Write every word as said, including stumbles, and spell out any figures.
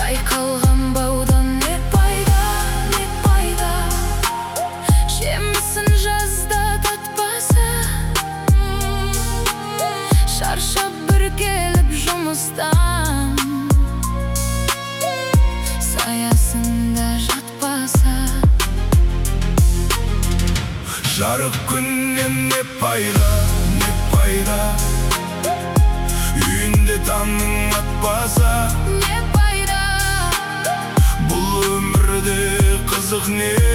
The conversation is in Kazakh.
Жайқалған баудан не пайда, не пайда. Жемісін жазда татпаса, шаршап бір келіп жұмыстан, саясында жатпаса. Жарық күннен не пайда, не пайда. Үйінде таңның атпаса, не пайда. бұл өмірде қызық не?